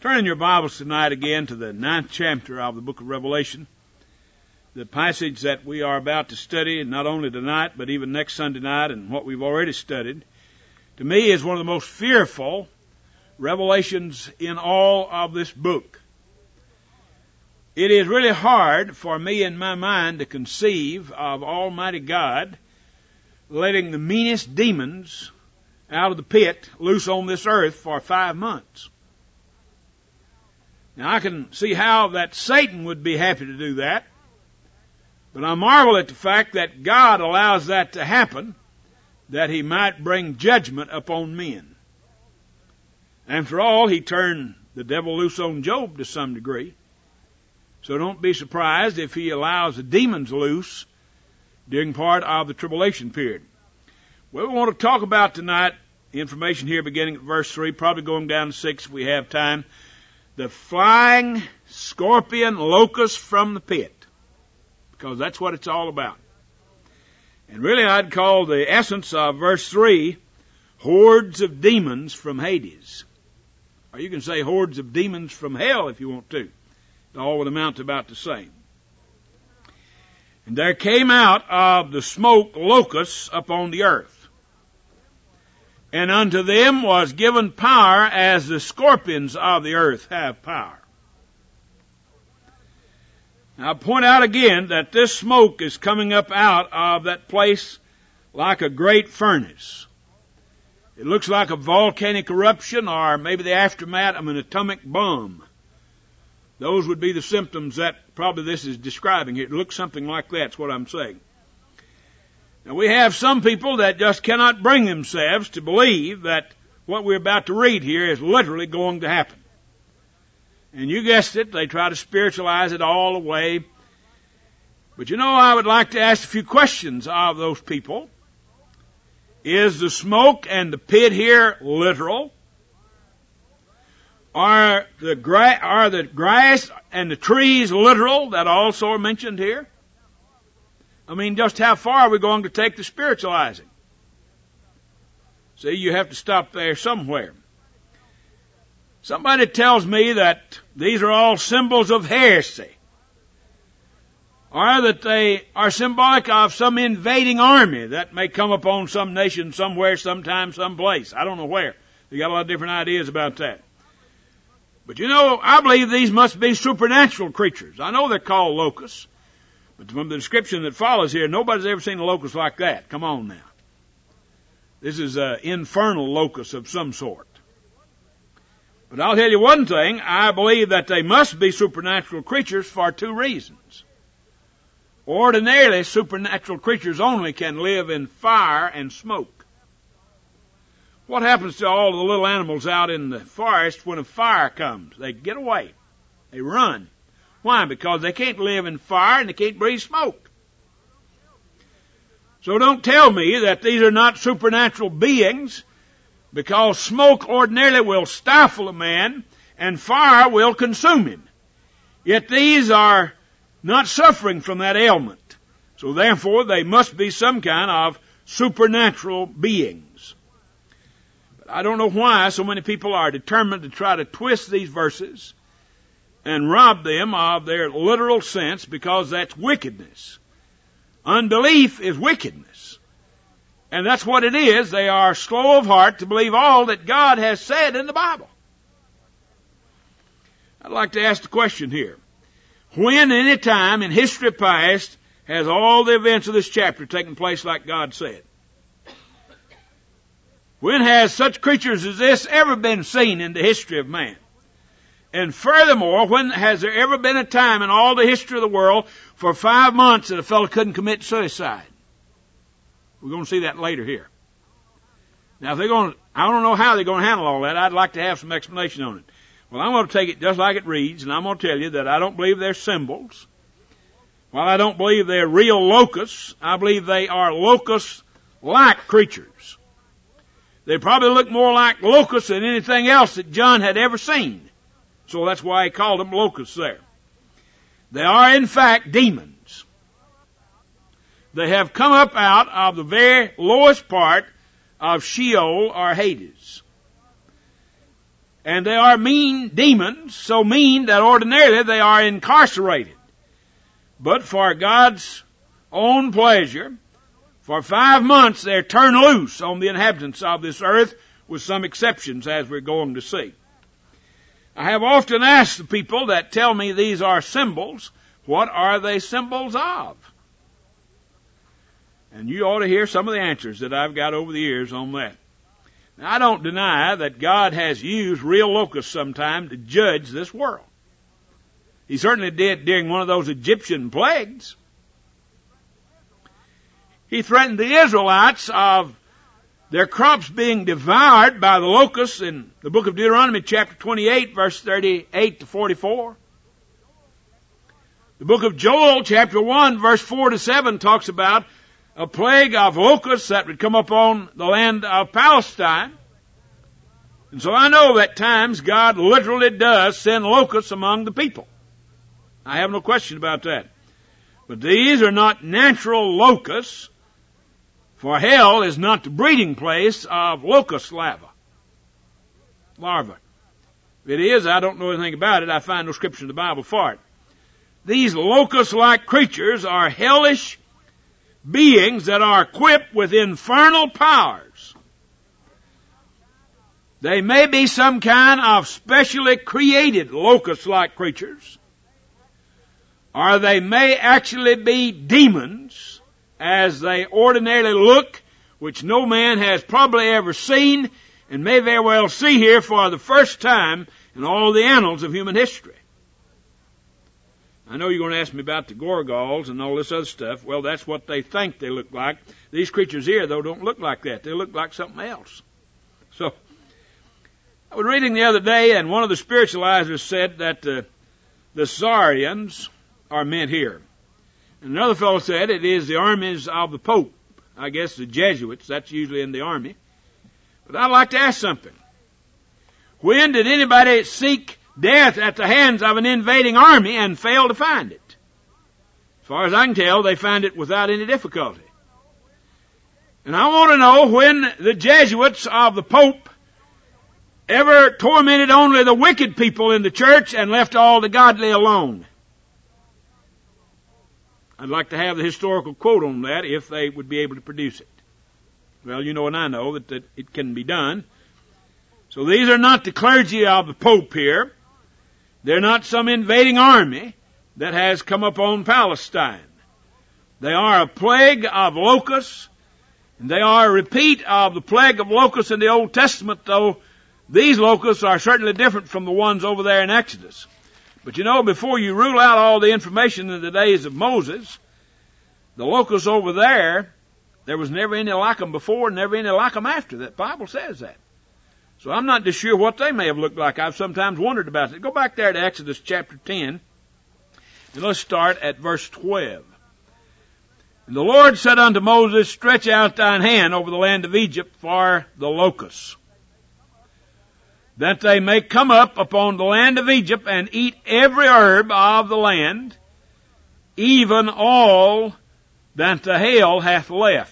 Turn in your Bibles tonight again to the 9th chapter of the book of Revelation. The passage that we are about to study, not only tonight, but even next Sunday night, and what we've already studied, to me is one of the most fearful revelations in all of this book. It is really hard for me in my mind to conceive of Almighty God letting the meanest demons out of the pit loose on this earth for 5 months. Now, I can see how that Satan would be happy to do that, but I marvel at the fact that God allows that to happen, that He might bring judgment upon men. After all, He turned the devil loose on Job to some degree, so don't be surprised if He allows the demons loose during part of the tribulation period. Well, we want to talk about tonight, information here beginning at verse 3, probably going down to 6 if we have time. The flying scorpion locust from the pit, because that's what it's all about. And really I'd call the essence of verse 3, hordes of demons from Hades. Or you can say hordes of demons from hell if you want to. It all would amount to about the same. And there came out of the smoke locusts upon the earth. And unto them was given power as the scorpions of the earth have power. Now I point out again that this smoke is coming up out of that place like a great furnace. It looks like a volcanic eruption or maybe the aftermath of an atomic bomb. Those would be the symptoms that probably this is describing here. It looks something like that's what I'm saying. Now we have some people that just cannot bring themselves to believe that what we're about to read here is literally going to happen. And you guessed it, they try to spiritualize it all away. But you know, I would like to ask a few questions of those people. Is the smoke and the pit here literal? Are the grass and the trees literal that also are mentioned here? I mean, just how far are we going to take the spiritualizing? See, you have to stop there somewhere. Somebody tells me that these are all symbols of heresy, or that they are symbolic of some invading army that may come upon some nation somewhere, sometime, someplace. I don't know where. They got a lot of different ideas about that. But you know, I believe these must be supernatural creatures. I know they're called locusts, but from the description that follows here, nobody's ever seen a locust like that. Come on now. This is an infernal locust of some sort. But I'll tell you one thing, I believe that they must be supernatural creatures for 2 reasons. Ordinarily, supernatural creatures only can live in fire and smoke. What happens to all the little animals out in the forest when a fire comes? They get away. They run. Why? Because they can't live in fire and they can't breathe smoke. So don't tell me that these are not supernatural beings, because smoke ordinarily will stifle a man and fire will consume him. Yet these are not suffering from that ailment. So therefore they must be some kind of supernatural beings. But I don't know why so many people are determined to try to twist these verses and rob them of their literal sense, because that's wickedness. Unbelief is wickedness. And that's what it is. They are slow of heart to believe all that God has said in the Bible. I'd like to ask the question here. When, any time in history past, has all the events of this chapter taken place like God said? When has such creatures as this ever been seen in the history of man? And furthermore, when has there ever been a time in all the history of the world for 5 months that a fellow couldn't commit suicide? We're going to see that later here. Now, if I don't know how they're going to handle all that. I'd like to have some explanation on it. Well, I'm going to take it just like it reads, and I'm going to tell you that I don't believe they're symbols. While I don't believe they're real locusts, I believe they are locust-like creatures. They probably look more like locusts than anything else that John had ever seen. So that's why he called them locusts there. They are, in fact, demons. They have come up out of the very lowest part of Sheol or Hades. And they are mean demons, so mean that ordinarily they are incarcerated. But for God's own pleasure, for 5 months they're turned loose on the inhabitants of this earth, with some exceptions, as we're going to see. I have often asked the people that tell me these are symbols, what are they symbols of? And you ought to hear some of the answers that I've got over the years on that. Now, I don't deny that God has used real locusts sometime to judge this world. He certainly did during one of those Egyptian plagues. He threatened the Israelites of their crops being devoured by the locusts in the book of Deuteronomy chapter 28, verse 38 to 44. The book of Joel chapter 1, verse 4 to 7 talks about a plague of locusts that would come upon the land of Palestine. And so I know that times God literally does send locusts among the people. I have no question about that. But these are not natural locusts, for hell is not the breeding place of locust larvae. If it is, I don't know anything about it. I find no scripture in the Bible for it. These locust-like creatures are hellish beings that are equipped with infernal powers. They may be some kind of specially created locust-like creatures, or they may actually be demons, as they ordinarily look, which no man has probably ever seen, and may very well see here for the first time in all the annals of human history. I know you're going to ask me about the Gorgons and all this other stuff. Well, that's what they think they look like. These creatures here, though, don't look like that. They look like something else. So, I was reading the other day, and one of the spiritualizers said that the Saurians are meant here. And another fellow said it is the armies of the Pope. I guess the Jesuits, that's usually in the army. But I'd like to ask something. When did anybody seek death at the hands of an invading army and fail to find it? As far as I can tell, they find it without any difficulty. And I want to know when the Jesuits of the Pope ever tormented only the wicked people in the church and left all the godly alone. I'd like to have the historical quote on that if they would be able to produce it. Well, you know and I know that it can be done. So these are not the clergy of the Pope here. They're not some invading army that has come upon Palestine. They are a plague of locusts, and they are a repeat of the plague of locusts in the Old Testament, though these locusts are certainly different from the ones over there in Exodus. But you know, before you rule out all the information in the days of Moses, the locusts over there was never any like them before, never any like them after. That Bible says that. So I'm not just sure what they may have looked like. I've sometimes wondered about it. Go back there to Exodus chapter 10, and let's start at verse 12. And the Lord said unto Moses, stretch out thine hand over the land of Egypt for the locusts, that they may come up upon the land of Egypt and eat every herb of the land, even all that the hail hath left.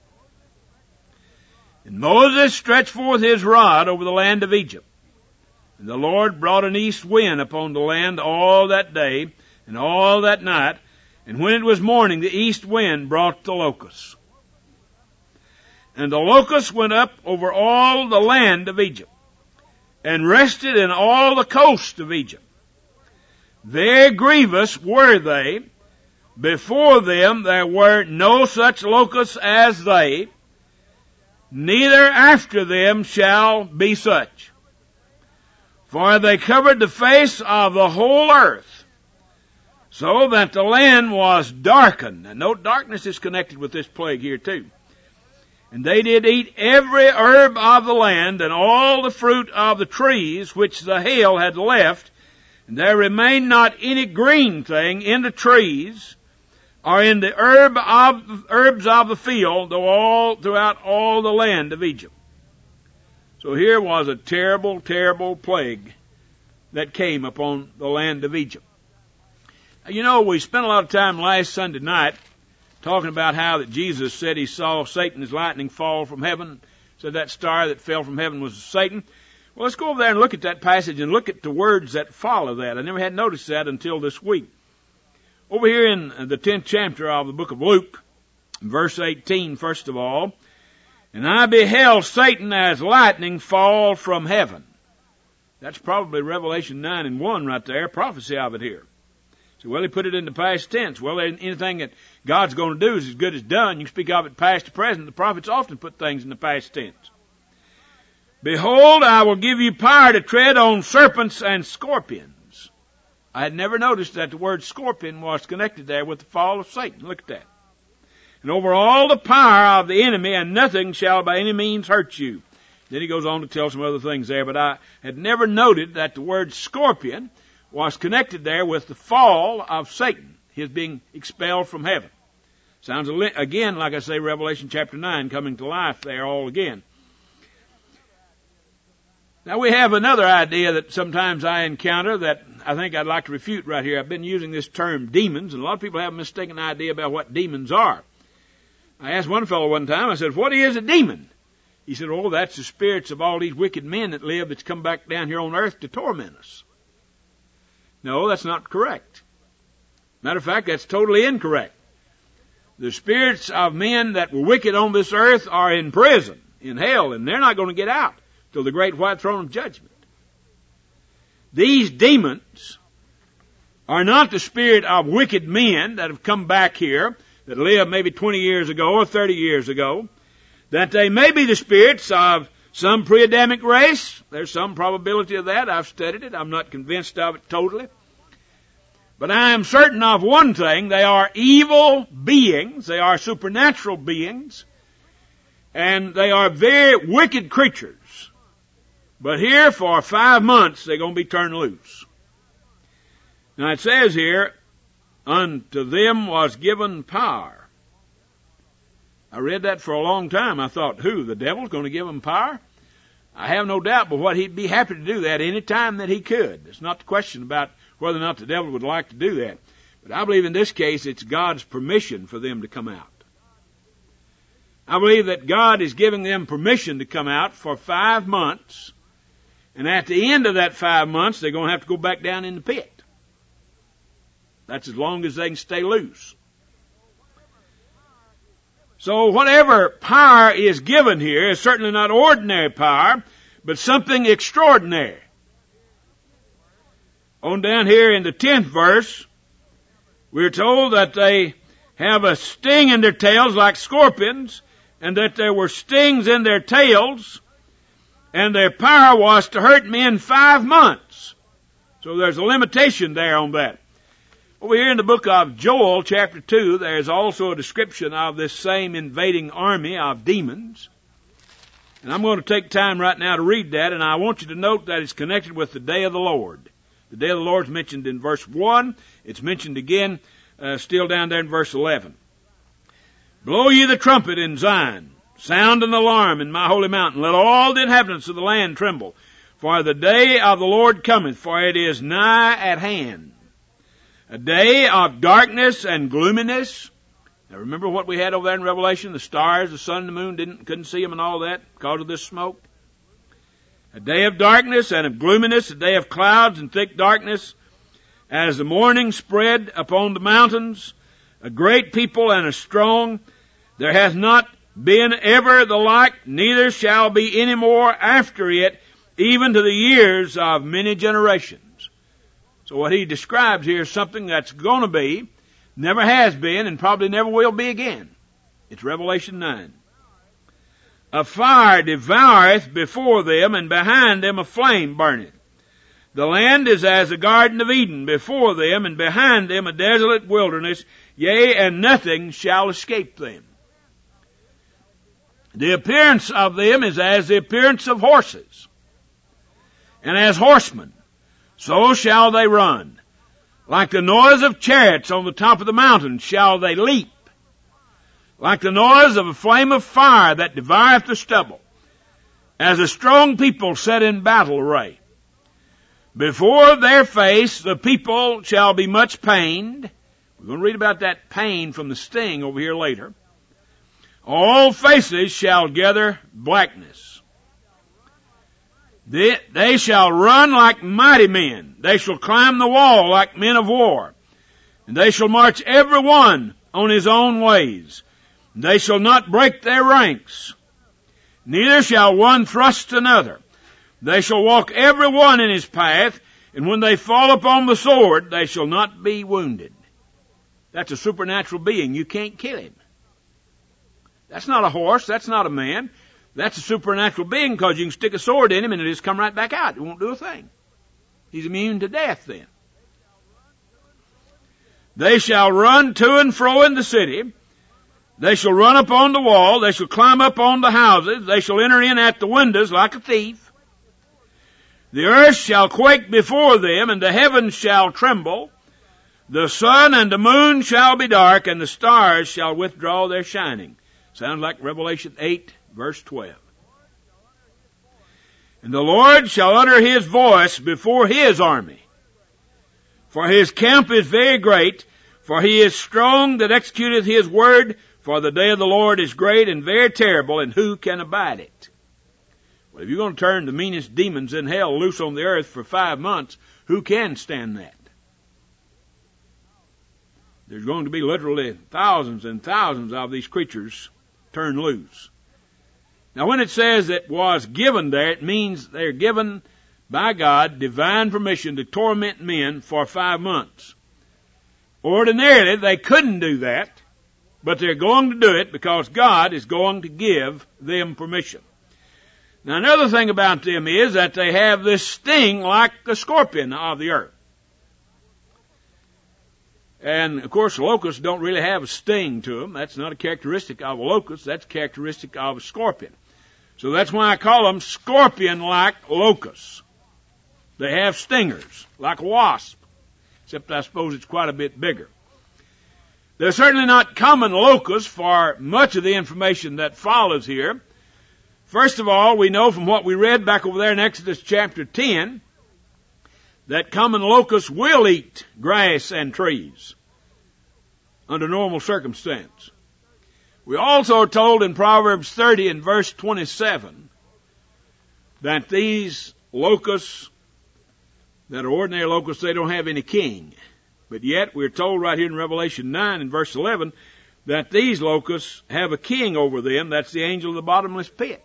And Moses stretched forth his rod over the land of Egypt. And the Lord brought an east wind upon the land all that day and all that night. And when it was morning, the east wind brought the locusts. And the locusts went up over all the land of Egypt, and rested in all the coast of Egypt. Very grievous were they. Before them there were no such locusts as they, neither after them shall be such. For they covered the face of the whole earth, so that the land was darkened. And note, darkness is connected with this plague here too. And they did eat every herb of the land, and all the fruit of the trees which the hail had left, and there remained not any green thing in the trees, or in the herbs of the field, though throughout all the land of Egypt. So here was a terrible, terrible plague that came upon the land of Egypt. You know, we spent a lot of time last Sunday night talking about how that Jesus said he saw Satan as lightning fall from heaven, said that star that fell from heaven was Satan. Well, let's go over there and look at that passage and look at the words that follow that. I never had noticed that until this week. Over here in the 10th chapter of the book of Luke, verse 18, first of all, and I beheld Satan as lightning fall from heaven. That's probably Revelation 9:1 right there, prophecy of it here. So, well, he put it in the past tense. Well, anything that God's going to do is as good as done. You speak of it past to present. The prophets often put things in the past tense. Behold, I will give you power to tread on serpents and scorpions. I had never noticed that the word scorpion was connected there with the fall of Satan. Look at that. And over all the power of the enemy, and nothing shall by any means hurt you. Then he goes on to tell some other things there, but I had never noted that the word scorpion was connected there with the fall of Satan, his being expelled from heaven. Sounds again, like I say, Revelation chapter 9 coming to life there all again. Now we have another idea that sometimes I encounter that I think I'd like to refute right here. I've been using this term demons, and a lot of people have a mistaken idea about what demons are. I asked one fellow one time, I said, what is a demon? He said, oh, that's the spirits of all these wicked men that live that's come back down here on earth to torment us. No, that's not correct. Matter of fact, that's totally incorrect. The spirits of men that were wicked on this earth are in prison, in hell, and they're not going to get out till the great white throne of judgment. These demons are not the spirit of wicked men that have come back here, that lived maybe 20 years ago or 30 years ago, that they may be the spirits of some pre-Adamic race. There's some probability of that. I've studied it. I'm not convinced of it totally. But I am certain of one thing. They are evil beings. They are supernatural beings. And they are very wicked creatures. But here for 5 months they're going to be turned loose. Now it says here, unto them was given power. I read that for a long time. I thought, who? The devil's going to give them power? I have no doubt but what he'd be happy to do that any time that he could. It's not the question about whether or not the devil would like to do that. But I believe in this case it's God's permission for them to come out. I believe that God is giving them permission to come out for 5 months. And at the end of that 5 months, they're going to have to go back down in the pit. That's as long as they can stay loose. So whatever power is given here is certainly not ordinary power, but something extraordinary. On down here in the 10th verse, we're told that they have a sting in their tails like scorpions, and that there were stings in their tails, and their power was to hurt men 5 months. So there's a limitation there on that. Over here in the book of Joel, chapter 2, there's also a description of this same invading army of demons. And I'm going to take time right now to read that, and I want you to note that it's connected with the day of the Lord. The day of the Lord is mentioned in verse 1. It's mentioned again, still down there in verse 11. Blow ye the trumpet in Zion, sound an alarm in my holy mountain. Let all the inhabitants of the land tremble. For the day of the Lord cometh, for it is nigh at hand. A day of darkness and gloominess. Now remember what we had over there in Revelation? The stars, the sun, and the moon, couldn't see them and all that because of this smoke. A day of darkness and of gloominess, a day of clouds and thick darkness, as the morning spread upon the mountains, a great people and a strong. There hath not been ever the like, neither shall be any more after it, even to the years of many generations. So what he describes here is something that's going to be, never has been, and probably never will be again. It's Revelation 9. A fire devoureth before them, and behind them a flame burneth. The land is as a garden of Eden before them, and behind them a desolate wilderness, yea, and nothing shall escape them. The appearance of them is as the appearance of horses, and as horsemen. So shall they run. Like the noise of chariots on the top of the mountain shall they leap. Like the noise of a flame of fire that devoureth the stubble. As a strong people set in battle array. Before their face the people shall be much pained. We're going to read about that pain from the sting over here later. All faces shall gather blackness. They shall run like mighty men. They shall climb the wall like men of war. And they shall march every one on his own ways. They shall not break their ranks. Neither shall one thrust another. They shall walk every one in his path, and when they fall upon the sword, they shall not be wounded. That's a supernatural being. You can't kill him. That's not a horse. That's not a man. That's a supernatural being, because you can stick a sword in him and it'll just come right back out. It won't do a thing. He's immune to death then. They shall run to and fro in the city. They shall run upon the wall. They shall climb up on the houses. They shall enter in at the windows like a thief. The earth shall quake before them, and the heavens shall tremble. The sun and the moon shall be dark, and the stars shall withdraw their shining. Sounds like Revelation 8, verse 12. And the Lord shall utter his voice before his army. For his camp is very great, for he is strong that executeth his word, for the day of the Lord is great and very terrible, and who can abide it? Well, if you're going to turn the meanest demons in hell loose on the earth for 5 months, who can stand that? There's going to be literally thousands and thousands of these creatures turned loose. Now, when it says it was given there, it means they're given by God divine permission to torment men for 5 months. Ordinarily, they couldn't do that, but they're going to do it because God is going to give them permission. Now, another thing about them is that they have this sting like the scorpion of the earth. And, of course, locusts don't really have a sting to them. That's not a characteristic of a locust. That's a characteristic of a scorpion. So that's why I call them scorpion-like locusts. They have stingers, like a wasp, except I suppose it's quite a bit bigger. They're certainly not common locusts for much of the information that follows here. First of all, we know from what we read back over there in Exodus chapter 10 that common locusts will eat grass and trees under normal circumstance. We also are told in Proverbs 30 and verse 27 that these locusts that are ordinary locusts, they don't have any king. But yet we're told right here in Revelation 9 and verse 11 that these locusts have a king over them. That's the angel of the bottomless pit.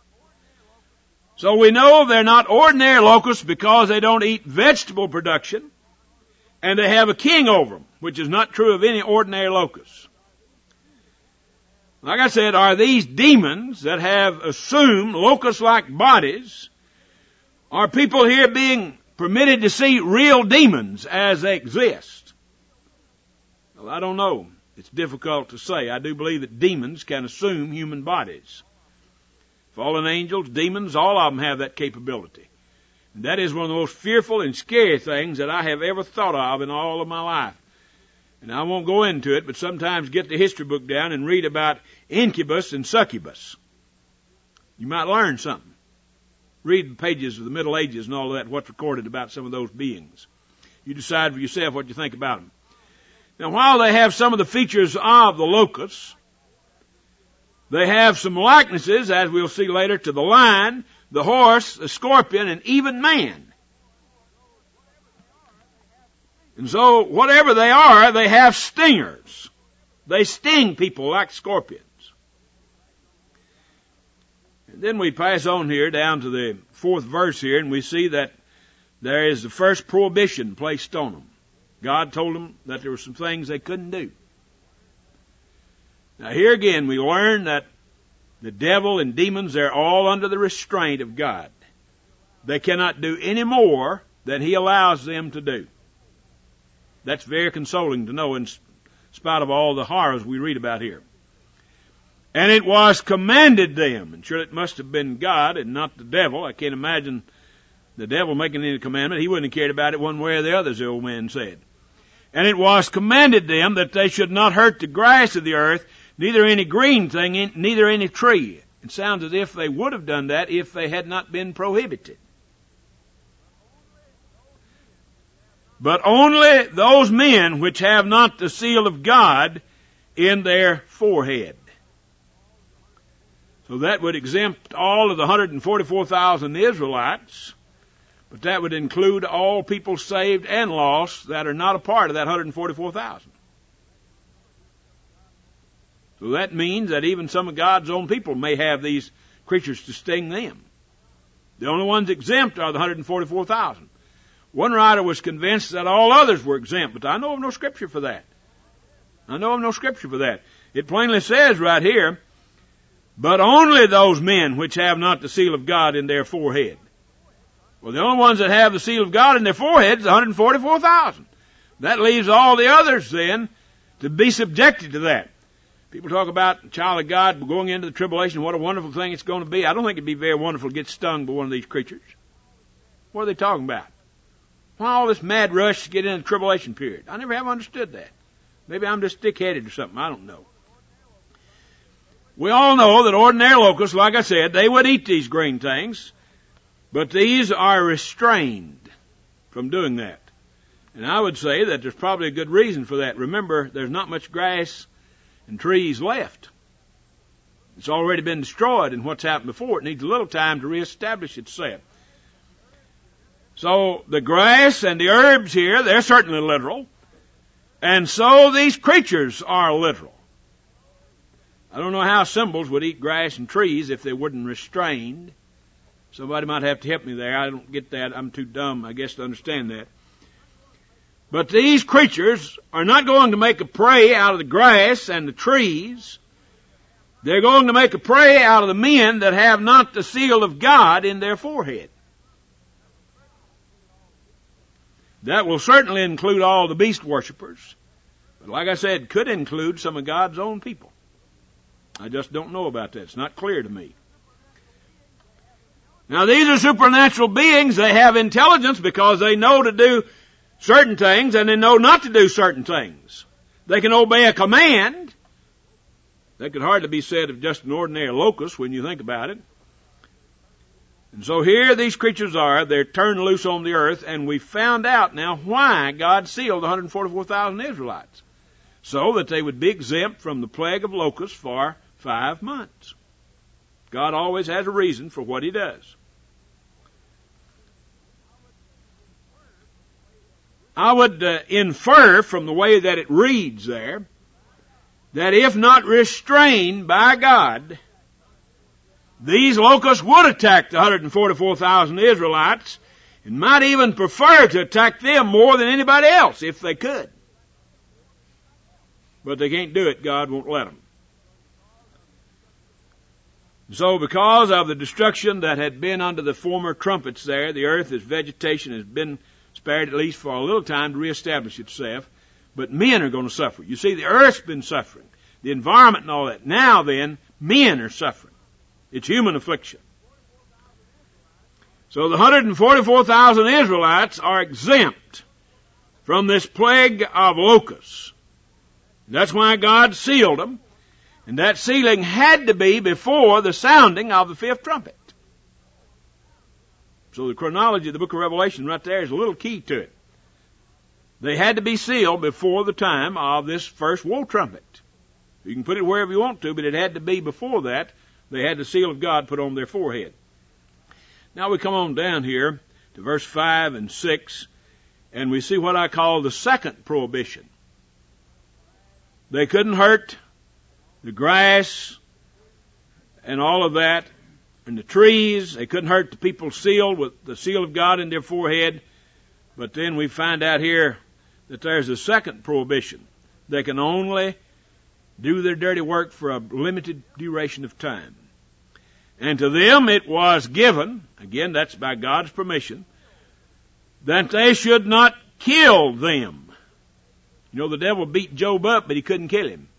So we know they're not ordinary locusts because they don't eat vegetable production, and they have a king over them, which is not true of any ordinary locusts. Like I said, are these demons that have assumed locust-like bodies? Are people here being permitted to see real demons as they exist? Well, I don't know. It's difficult to say. I do believe that demons can assume human bodies. Fallen angels, demons, all of them have that capability. And that is one of the most fearful and scary things that I have ever thought of in all of my life. And I won't go into it, but sometimes get the history book down and read about incubus and succubus. You might learn something. Read the pages of the Middle Ages and all of that, what's recorded about some of those beings. You decide for yourself what you think about them. Now, while they have some of the features of the locusts, they have some likenesses, as we'll see later, to the lion, the horse, the scorpion, and even man. And so, whatever they are, they have stingers. They sting people like scorpions. And then we pass on here down to the 4th verse here, and we see that there is the first prohibition placed on them. God told them that there were some things they couldn't do. Now here again we learn that the devil and demons, they're all under the restraint of God. They cannot do any more than He allows them to do. That's very consoling to know in spite of all the horrors we read about here. And it was commanded them, and surely it must have been God and not the devil. I can't imagine the devil making any commandment. He wouldn't have cared about it one way or the other, as the old man said. And it was commanded them that they should not hurt the grass of the earth, neither any green thing, neither any tree. It sounds as if they would have done that if they had not been prohibited. But only those men which have not the seal of God in their forehead. So that would exempt all of the 144,000 Israelites, but that would include all people saved and lost that are not a part of that 144,000. So that means that even some of God's own people may have these creatures to sting them. The only ones exempt are the 144,000. One writer was convinced that all others were exempt, but I know of no scripture for that. It plainly says right here, but only those men which have not the seal of God in their forehead. Well, the only ones that have the seal of God in their forehead is 144,000. That leaves all the others then to be subjected to that. People talk about the child of God going into the tribulation, what a wonderful thing it's going to be. I don't think it'd be very wonderful to get stung by one of these creatures. What are they talking about? Why all this mad rush to get into the tribulation period? I never have understood that. Maybe I'm just thick-headed or something. I don't know. We all know that ordinary locusts, like I said, they would eat these green things, but these are restrained from doing that. And I would say that there's probably a good reason for that. Remember, there's not much grass and trees left. It's already been destroyed, and what's happened before, it needs a little time to reestablish itself. So the grass and the herbs here, they're certainly literal. And so these creatures are literal. I don't know how symbols would eat grass and trees if they weren't restrained. Somebody might have to help me there. I don't get that. I'm too dumb, I guess, to understand that. But these creatures are not going to make a prey out of the grass and the trees. They're going to make a prey out of the men that have not the seal of God in their forehead. That will certainly include all the beast worshippers. But like I said, could include some of God's own people. I just don't know about that. It's not clear to me. Now these are supernatural beings. They have intelligence because they know to do certain things and they know not to do certain things. They can obey a command. That could hardly be said of just an ordinary locust when you think about it. And so here these creatures are. They're turned loose on the earth, and we found out now why God sealed the 144,000 Israelites. So that they would be exempt from the plague of locusts for 5 months. God always has a reason for what He does. I would infer from the way that it reads there, that if not restrained by God, these locusts would attack the 144,000 Israelites and might even prefer to attack them more than anybody else if they could. But they can't do it. God won't let them. So because of the destruction that had been under the former trumpets there, the earth, its vegetation has been spared at least for a little time to reestablish itself. But men are going to suffer. You see, the earth's been suffering. The environment and all that. Now then, men are suffering. It's human affliction. So the 144,000 Israelites are exempt from this plague of locusts. That's why God sealed them. And that sealing had to be before the sounding of the fifth trumpet. So the chronology of the book of Revelation right there is a little key to it. They had to be sealed before the time of this first woe trumpet. You can put it wherever you want to, but it had to be before that. They had the seal of God put on their forehead. Now we come on down here to verse 5 and 6, and we see what I call the second prohibition. They couldn't hurt the grass and all of that, and the trees. They couldn't hurt the people sealed with the seal of God in their forehead. But then we find out here that there's a second prohibition. They can only do their dirty work for a limited duration of time. And to them it was given, again that's by God's permission, that they should not kill them. You know, the devil beat Job up, but he couldn't kill him.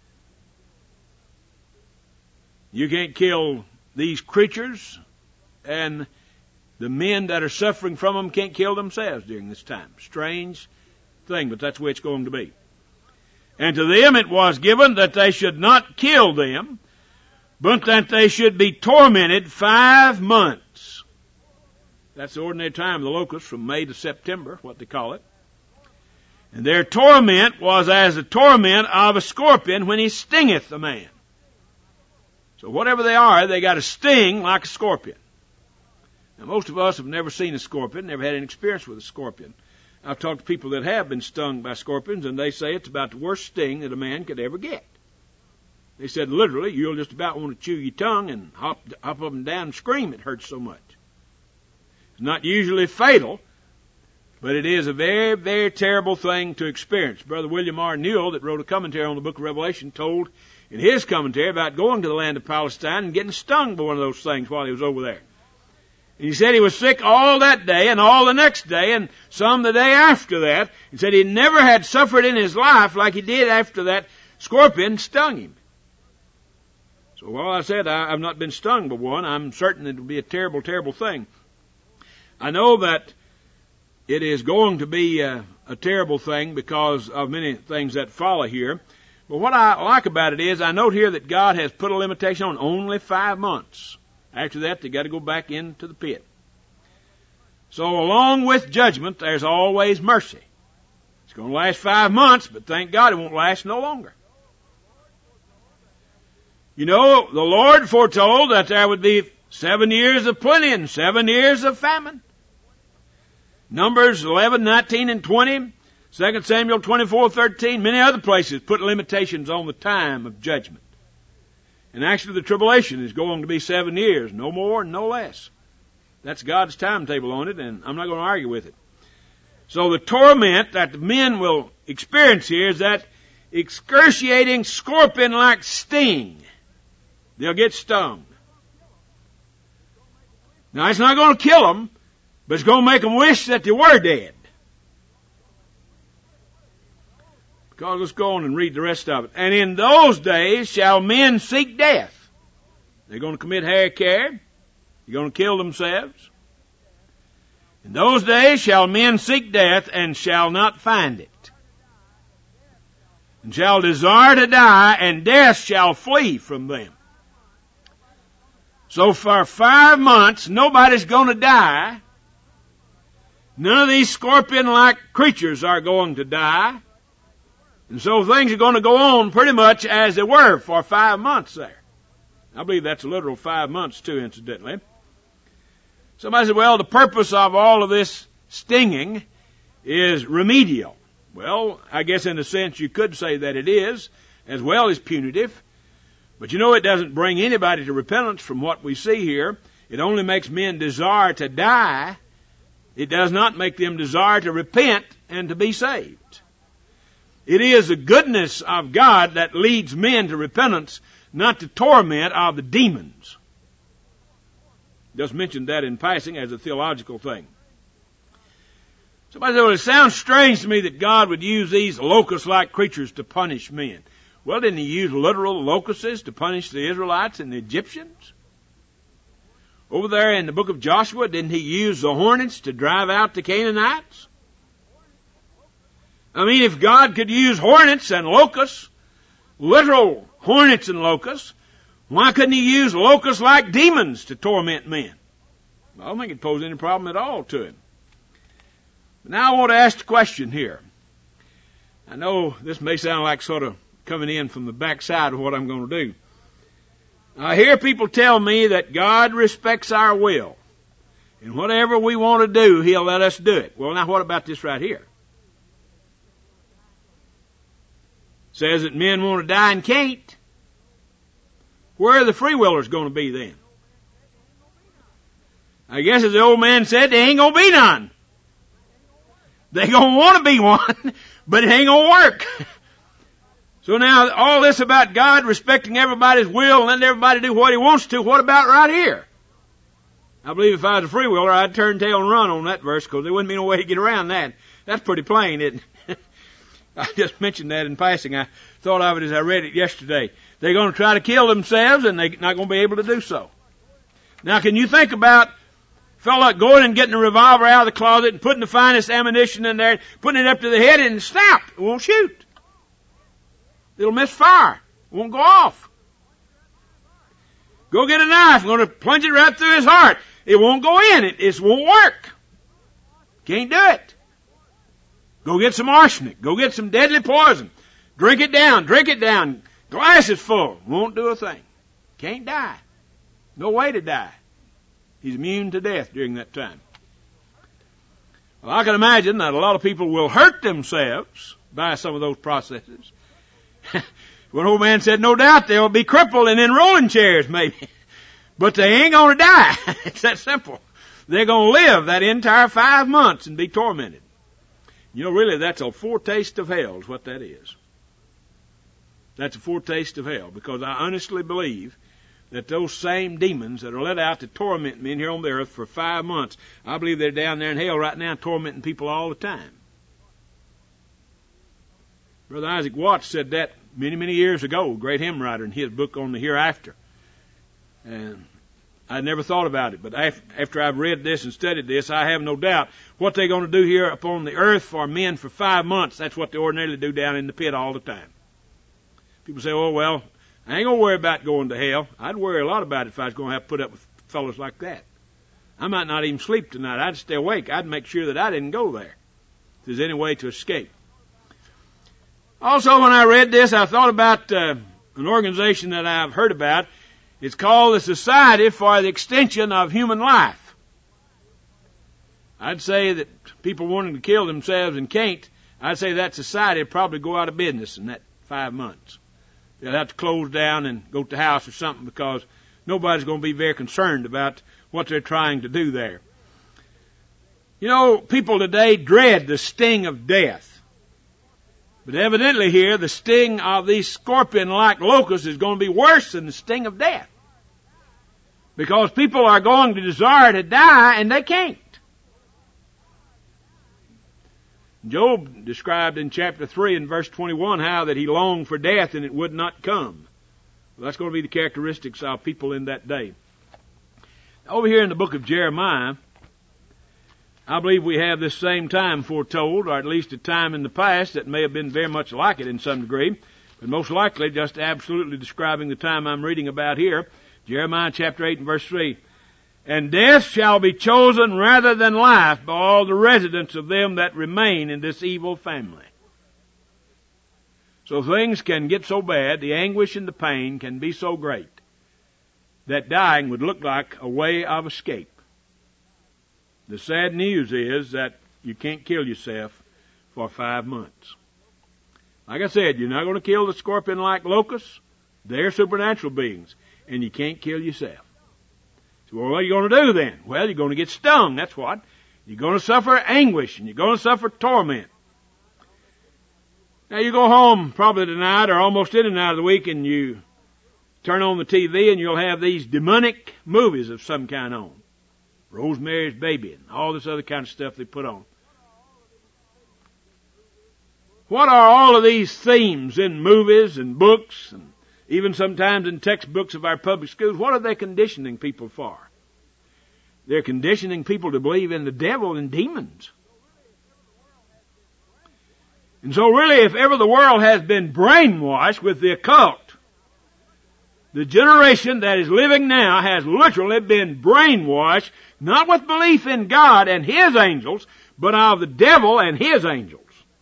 You can't kill these creatures, and the men that are suffering from them can't kill themselves during this time. Strange thing, but that's the way it's going to be. And to them it was given that they should not kill them, but that they should be tormented 5 months. That's the ordinary time of the locusts, from May to September, what they call it. And their torment was as the torment of a scorpion when he stingeth a man. So whatever they are, they got a sting like a scorpion. Now, most of us have never seen a scorpion, never had any experience with a scorpion. I've talked to people that have been stung by scorpions, and they say it's about the worst sting that a man could ever get. They said literally, you'll just about want to chew your tongue and hop up and down and scream. It hurts so much. It's not usually fatal, but it is a very, very terrible thing to experience. Brother William R. Newell, that wrote a commentary on the book of Revelation, told in his commentary about going to the land of Palestine and getting stung by one of those things while he was over there. And he said he was sick all that day and all the next day and some the day after that. He said he never had suffered in his life like he did after that scorpion stung him. So while I said I've not been stung by one, I'm certain it will be a terrible, terrible thing. I know that it is going to be a terrible thing because of many things that follow here. But what I like about it is I note here that God has put a limitation on only 5 months. After that, they got to go back into the pit. So along with judgment, there's always mercy. It's going to last 5 months, but thank God it won't last no longer. You know, the Lord foretold that there would be 7 years of plenty and 7 years of famine. Numbers 11, 19, and 20, 2 Samuel 24, 13, many other places put limitations on the time of judgment. And actually the tribulation is going to be 7 years, no more and no less. That's God's timetable on it, and I'm not going to argue with it. So the torment that the men will experience here is that excruciating scorpion-like sting. They'll get stung. Now, it's not going to kill them, but it's going to make them wish that they were dead. Because let's go on and read the rest of it. And in those days shall men seek death. They're going to commit hair-care. They're going to kill themselves. In those days shall men seek death and shall not find it. And shall desire to die, and death shall flee from them. So for 5 months, nobody's going to die. None of these scorpion-like creatures are going to die. And so things are going to go on pretty much as they were for 5 months there. I believe that's a literal 5 months too, incidentally. Somebody said, well, the purpose of all of this stinging is remedial. Well, I guess in a sense you could say that it is, as well as punitive. But you know, it doesn't bring anybody to repentance from what we see here. It only makes men desire to die. It does not make them desire to repent and to be saved. It is the goodness of God that leads men to repentance, not the torment of the demons. Just mentioned that in passing as a theological thing. Somebody said, well, it sounds strange to me that God would use these locust-like creatures to punish men. Well, didn't he use literal locusts to punish the Israelites and the Egyptians? Over there in the book of Joshua, didn't he use the hornets to drive out the Canaanites? I mean, if God could use hornets and locusts, literal hornets and locusts, why couldn't he use locusts like demons to torment men? I don't think it posed any problem at all to him. But now I want to ask the question here. I know this may sound like sort of coming in from the backside of what I'm going to do. I hear people tell me that God respects our will. And whatever we want to do, He'll let us do it. Well, now what about this right here? It says that men want to die and can't. Where are the free willers going to be then? I guess as the old man said, they ain't going to be none. They going to want to be one, but it ain't going to work. So now, all this about God respecting everybody's will and letting everybody do what He wants to, what about right here? I believe if I was a free willer, I'd turn tail and run on that verse, because there wouldn't be no way to get around that. That's pretty plain, isn't it? I just mentioned that in passing. I thought of it as I read it yesterday. They're going to try to kill themselves, and they're not going to be able to do so. Now, can you think about a fellow going and getting a revolver out of the closet and putting the finest ammunition in there, putting it up to the head, and snap, it won't shoot. It'll miss fire. It won't go off. Go get a knife. I'm going to plunge it right through his heart. It won't go in. It won't work. Can't do it. Go get some arsenic. Go get some deadly poison. Drink it down. Drink it down. Glass is full. Won't do a thing. Can't die. No way to die. He's immune to death during that time. Well, I can imagine that a lot of people will hurt themselves by some of those processes. One old man said, no doubt they'll be crippled and in rolling chairs maybe. But they ain't going to die. It's that simple. They're going to live that entire 5 months and be tormented. You know, really, that's a foretaste of hell is what that is. That's a foretaste of hell, because I honestly believe that those same demons that are let out to torment men here on the earth for 5 months, I believe they're down there in hell right now tormenting people all the time. Brother Isaac Watts said that many, many years ago, a great hymn writer, in his book on the hereafter. And I never thought about it, but after I've read this and studied this, I have no doubt what they're going to do here upon the earth for men for 5 months, that's what they ordinarily do down in the pit all the time. People say, oh, well, I ain't going to worry about going to hell. I'd worry a lot about it if I was going to have to put up with fellows like that. I might not even sleep tonight. I'd stay awake. I'd make sure that I didn't go there, if there's any way to escape. Also, when I read this, I thought about an organization that I've heard about. It's called the Society for the Extension of Human Life. I'd say that people wanting to kill themselves and can't, I'd say that society would probably go out of business in that 5 months. They'll have to close down and go to the house or something, because nobody's going to be very concerned about what they're trying to do there. You know, people today dread the sting of death. But evidently here, the sting of these scorpion-like locusts is going to be worse than the sting of death. Because people are going to desire to die, and they can't. Job described in chapter 3 and verse 21 how that he longed for death and it would not come. Well, that's going to be the characteristics of people in that day. Over here in the book of Jeremiah, I believe we have this same time foretold, or at least a time in the past that may have been very much like it in some degree, but most likely just absolutely describing the time I'm reading about here. Jeremiah chapter 8 and verse 3. And death shall be chosen rather than life by all the residents of them that remain in this evil family. So things can get so bad, the anguish and the pain can be so great, that dying would look like a way of escape. The sad news is that you can't kill yourself for 5 months. Like I said, you're not going to kill the scorpion-like locusts. They're supernatural beings, and you can't kill yourself. So what are you going to do then? Well, you're going to get stung, that's what. You're going to suffer anguish, and you're going to suffer torment. Now you go home probably tonight or almost any night of the week, and you turn on the TV, and you'll have these demonic movies of some kind on. Rosemary's Baby and all this other kind of stuff they put on. What are all of these themes in movies and books and even sometimes in textbooks of our public schools? What are they conditioning people for? They're conditioning people to believe in the devil and demons. And so really, if ever the world has been brainwashed with the occult, the generation that is living now has literally been brainwashed, not with belief in God and His angels, but of the devil and his angels.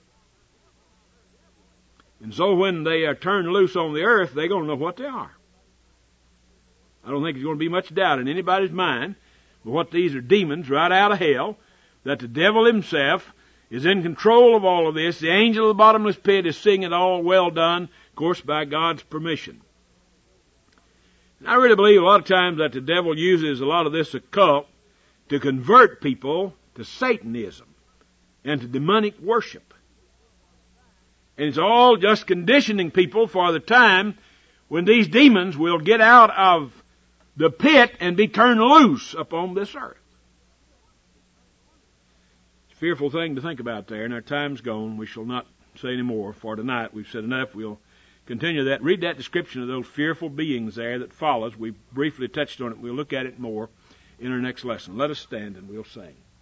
And so when they are turned loose on the earth, they're going to know what they are. I don't think there's going to be much doubt in anybody's mind but what these are demons right out of hell, that the devil himself is in control of all of this. The angel of the bottomless pit is seeing it all well done, of course, by God's permission. And I really believe a lot of times that the devil uses a lot of this occult to convert people to Satanism and to demonic worship. And it's all just conditioning people for the time when these demons will get out of the pit and be turned loose upon this earth. It's a fearful thing to think about there, and our time's gone. We shall not say any more for tonight. We've said enough. We'll continue that. Read that description of those fearful beings there that follows. We briefly touched on it. We'll look at it more in our next lesson. Let us stand and we'll sing.